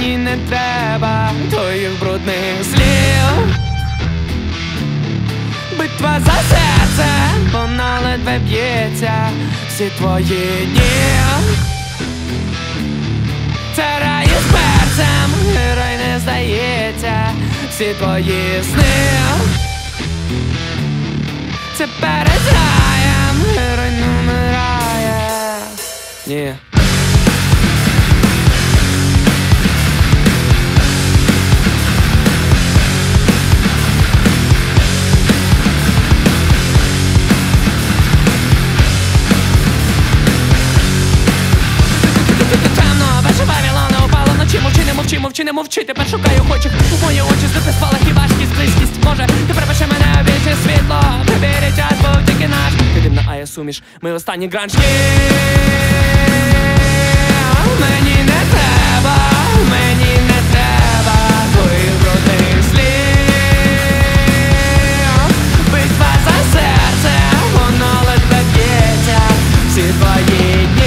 мені не треба твоїх брудних слів. Битва за серце, вона ледве б'ється. Всі твої дні це рай із перцем, герой не здається. Всі твої сни це перед раєм, герой не вмирає. Ні. Мовчи, не мовчи, тепер шукаю хочих. Мої очі здути спалахи, важкість, близькість. Може, ти припиши мене у більше світло. Вибери час, був тільки наш. Ти дивна, а я суміш, ми останні гранж. Мені не треба, мені не треба твоїх брудних слів. Битва за серце, воно ледве б'ється. Всі твої дні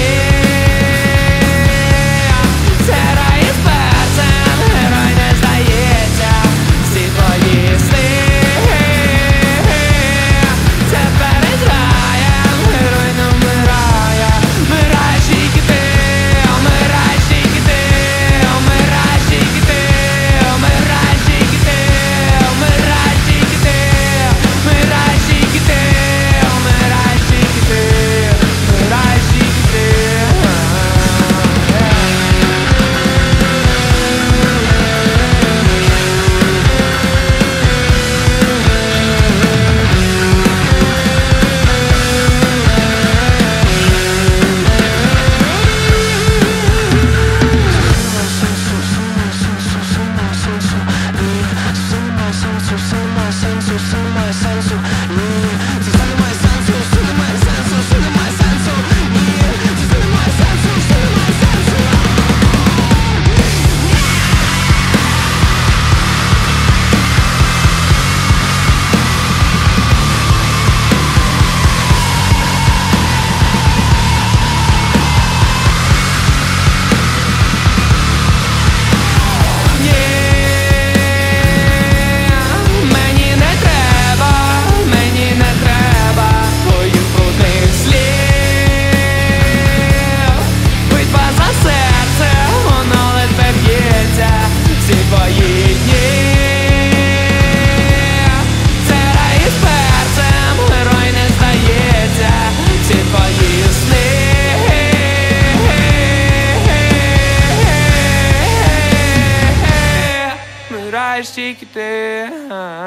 тільки ти.